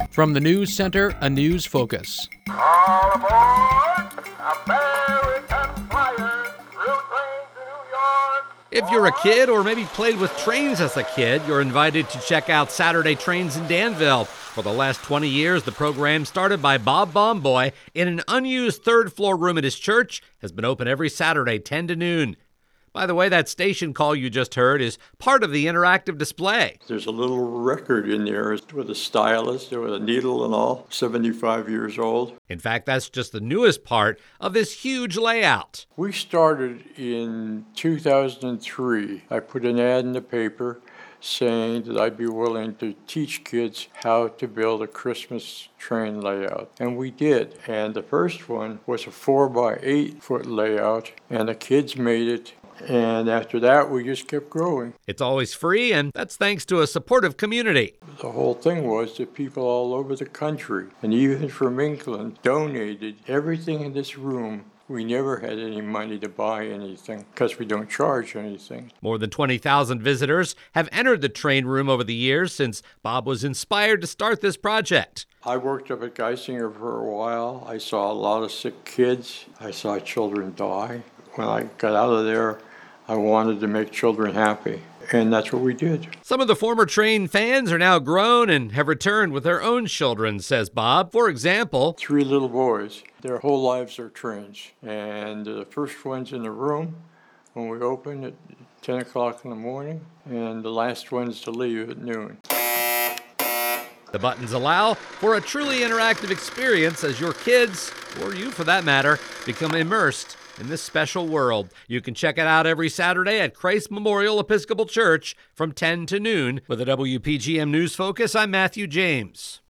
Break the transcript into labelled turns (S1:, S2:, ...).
S1: From the News Center, a news focus.
S2: All aboard! American flyers, through trains to New York.
S3: If you're a kid or maybe played with trains as a kid, you're invited to check out Saturday Trains in Danville. For the last 20 years, the program, started by Bob Bomboy in an unused third-floor room at his church, has been open every Saturday, 10 to noon. By the way, that station call you just heard is part of the interactive display.
S4: There's a little record in there with a stylus, with a needle and all, 75 years old.
S3: In fact, that's just the newest part of this huge layout.
S4: We started in 2003. I put an ad in the paper saying that I'd be willing to teach kids how to build a Christmas train layout. And we did. And the first one was a 4x8 foot layout, and the kids made it. And after that, we just kept growing.
S3: It's always free, and that's thanks to a supportive community.
S4: The whole thing was that people all over the country, and even from England, donated everything in this room. We never had any money to buy anything because we don't charge anything.
S3: More than 20,000 visitors have entered the train room over the years since Bob was inspired to start this project.
S4: I worked up at Geisinger for a while. I saw a lot of sick kids. I saw children die. When I got out of there, I wanted to make children happy, and that's what we did.
S3: Some of the former train fans are now grown and have returned with their own children, says Bob. For example,
S4: 3 little boys. Their whole lives are trains, and the first one's in the room when we open at 10 o'clock in the morning, and the last one's to leave at noon.
S3: The buttons allow for a truly interactive experience as your kids, or you for that matter, become immersed in this special world. You can check it out every Saturday at Christ Memorial Episcopal Church from 10 to noon. With a WPGM News Focus, I'm Matthew James.